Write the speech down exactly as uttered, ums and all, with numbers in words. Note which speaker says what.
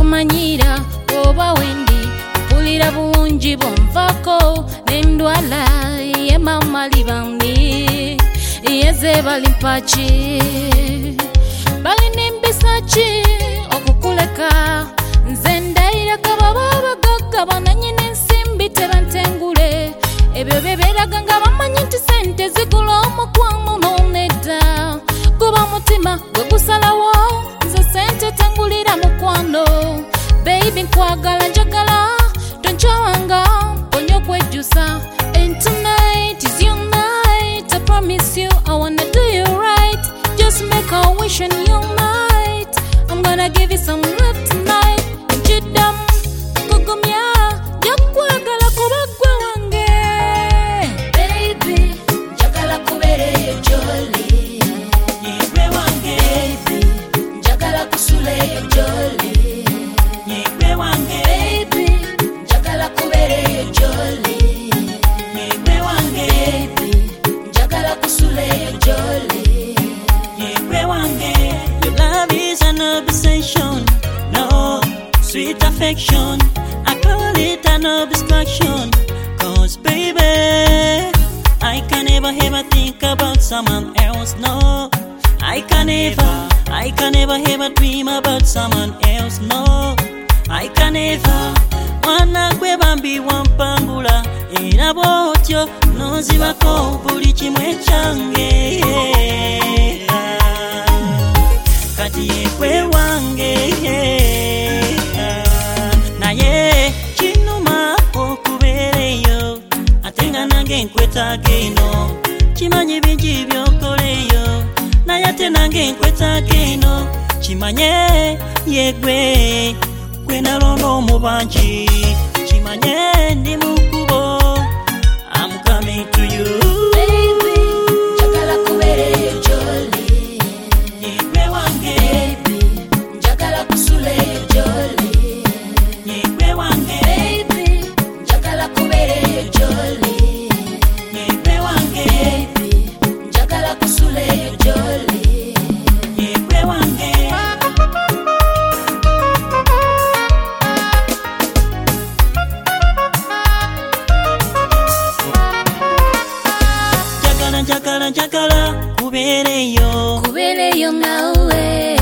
Speaker 1: kumanyira oba wendi mpulira bulungi bonvako nendwala ye mama libandi yeze balimpachi balinimbisachi okukuleka nze ndaira kababa bagaga bananyine ensimbi tebantengule ebyo beberaga nga bamanyi nti sente zigula omukwano n'onedda kuba mutima gwe gusalawo nze sente tengulira mukwano baby nkwagala njagala tonchawanga ponyo kwejusa and tonight is your night I promise you I wanna do you right just make a wish on your night I'm gonna give you some love tonight njidam kugumya jakwagala kubagwe wange baby njagala kubereyo jolly yegwe wange baby njagala kusuleyo jolly yegwe wange baby njagala kubereyo jolly yegwe wange baby njagala kusuleyo jolly yegwe wange your love is an obsession no sweet affection I call it an obstruction cause baby I can never ever think about someone else no I can never I can never ever dream about someone else no I can never wana kwe bambi wampangula era bwotyo nozibako buli kimwe kyange kati yekwe wange naye kinuma okubeereyo ate nga nange nkwetaaga eno kimanyi bingi byokoleyo naye ate nange nkwetaaga eno kimanye yegwe gwe nalonda omubanji kimanye ndi mukubo I'm coming to you baby njagala kubeereyo jolly yegwe wange baby njagala kusuleyo jolly yegwe wange baby njagala kubeereyo jolly yegwe wange baby njagala kusuleyo jolly yegwe wange Jagala, jagala, kubereyo kubereyo nawe